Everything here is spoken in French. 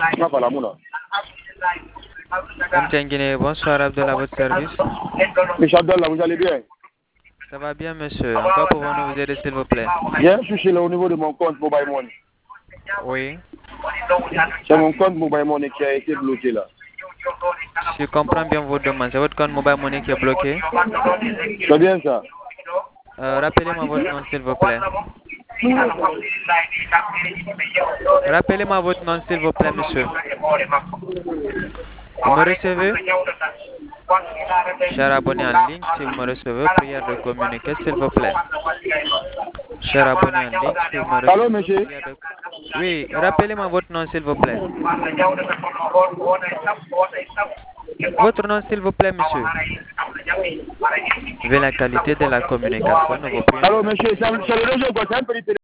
Mtengine, bonsoir Abdel, à votre service. Monsieur Abdallah, vous allez bien? Ça va bien, monsieur. En quoi pouvons-nous vous aider, s'il vous plaît? Bien, je suis là au niveau de mon compte Mobile Money. Oui. C'est mon compte Mobile Money qui a été bloqué là. Je comprends bien vos demandes. C'est votre compte Mobile Money qui est bloqué. C'est bien ça. Rappelez-moi votre nom, s'il vous plaît. Rappelez-moi votre nom, s'il vous plaît, monsieur. Vous me recevez? Cher abonné en ligne, si vous me recevez, prière de communiquer, s'il vous plaît. Cher abonné en ligne, si vous me recevez. Allô, monsieur? Oui, rappelez-moi votre nom, s'il vous plaît. Votre nom, s'il vous plaît, monsieur. Vu la qualité de la communication, nous vous prions. Allô, monsieur, c'est le réseau, quoi, c'est un petit